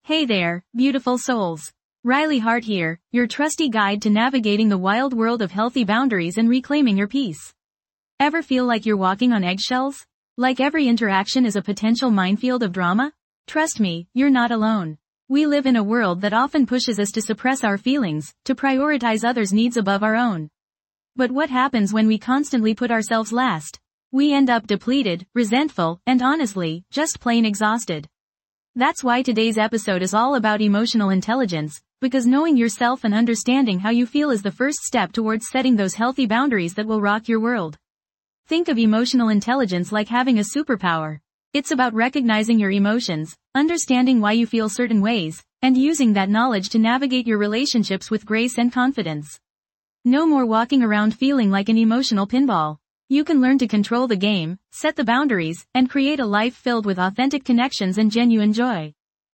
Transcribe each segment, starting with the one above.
Hey there, beautiful souls. Riley Hart here, your trusty guide to navigating the wild world of healthy boundaries and reclaiming your peace. Ever feel like you're walking on eggshells? Like every interaction is a potential minefield of drama? Trust me, you're not alone. We live in a world that often pushes us to suppress our feelings, to prioritize others' needs above our own. But what happens when we constantly put ourselves last? We end up depleted, resentful, and honestly, just plain exhausted. That's why today's episode is all about emotional intelligence, because knowing yourself and understanding how you feel is the first step towards setting those healthy boundaries that will rock your world. Think of emotional intelligence like having a superpower. It's about recognizing your emotions, understanding why you feel certain ways, and using that knowledge to navigate your relationships with grace and confidence. No more walking around feeling like an emotional pinball. You can learn to control the game, set the boundaries, and create a life filled with authentic connections and genuine joy.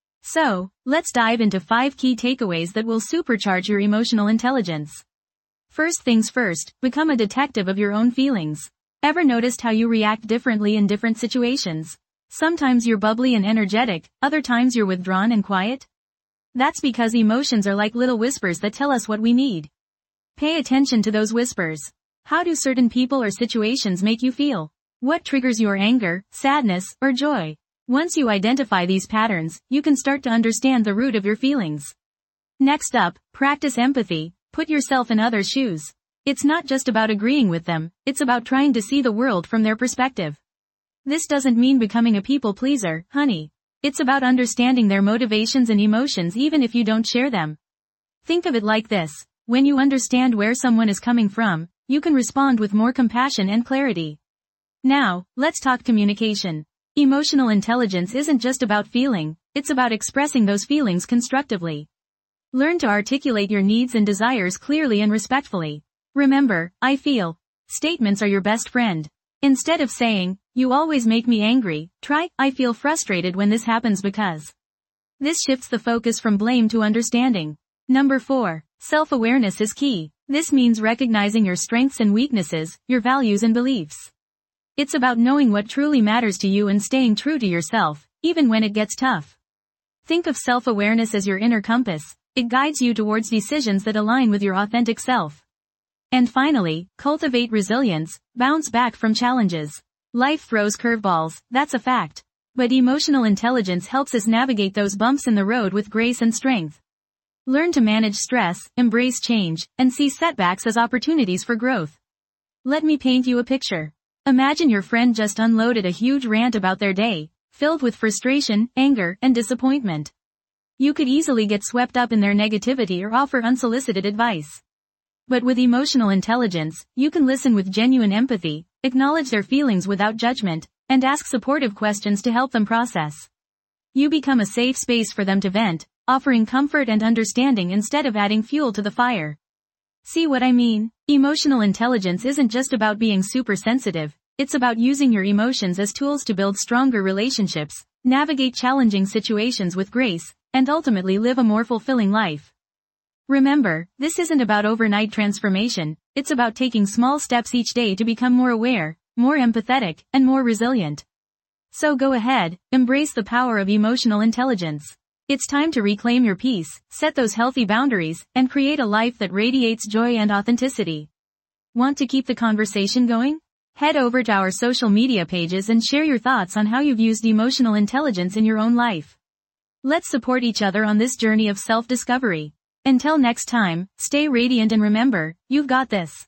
So, let's dive into 5 key takeaways that will supercharge your emotional intelligence. First things first, become a detective of your own feelings. Ever noticed how you react differently in different situations? Sometimes you're bubbly and energetic, other times you're withdrawn and quiet. That's because emotions are like little whispers that tell us what we need. Pay attention to those whispers. How do certain people or situations make you feel? What triggers your anger, sadness, or joy? Once you identify these patterns, you can start to understand the root of your feelings. Next up, practice empathy. Put yourself in others' shoes. It's not just about agreeing with them, it's about trying to see the world from their perspective. This doesn't mean becoming a people pleaser, honey. It's about understanding their motivations and emotions even if you don't share them. Think of it like this. When you understand where someone is coming from, you can respond with more compassion and clarity. Now, let's talk communication. Emotional intelligence isn't just about feeling, it's about expressing those feelings constructively. Learn to articulate your needs and desires clearly and respectfully. Remember, I feel. Statements are your best friend. Instead of saying, you always make me angry, try, I feel frustrated when this happens because. This shifts the focus from blame to understanding. Number 4. Self-awareness is key. This means recognizing your strengths and weaknesses, your values and beliefs. It's about knowing what truly matters to you and staying true to yourself, even when it gets tough. Think of self-awareness as your inner compass. It guides you towards decisions that align with your authentic self. And finally, cultivate resilience, bounce back from challenges. Life throws curveballs, that's a fact. But emotional intelligence helps us navigate those bumps in the road with grace and strength. Learn to manage stress, embrace change, and see setbacks as opportunities for growth. Let me paint you a picture. Imagine your friend just unloaded a huge rant about their day, filled with frustration, anger, and disappointment. You could easily get swept up in their negativity or offer unsolicited advice. But with emotional intelligence, you can listen with genuine empathy, acknowledge their feelings without judgment, and ask supportive questions to help them process. You become a safe space for them to vent, offering comfort and understanding instead of adding fuel to the fire. See what I mean? Emotional intelligence isn't just about being super sensitive, it's about using your emotions as tools to build stronger relationships, navigate challenging situations with grace, and ultimately live a more fulfilling life. Remember, this isn't about overnight transformation, it's about taking small steps each day to become more aware, more empathetic, and more resilient. So go ahead, embrace the power of emotional intelligence. It's time to reclaim your peace, set those healthy boundaries, and create a life that radiates joy and authenticity. Want to keep the conversation going? Head over to our social media pages and share your thoughts on how you've used emotional intelligence in your own life. Let's support each other on this journey of self-discovery. Until next time, stay radiant and remember, you've got this.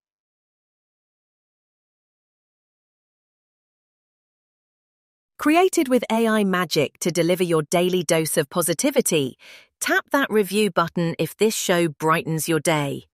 Created with AI magic to deliver your daily dose of positivity, tap that review button if this show brightens your day.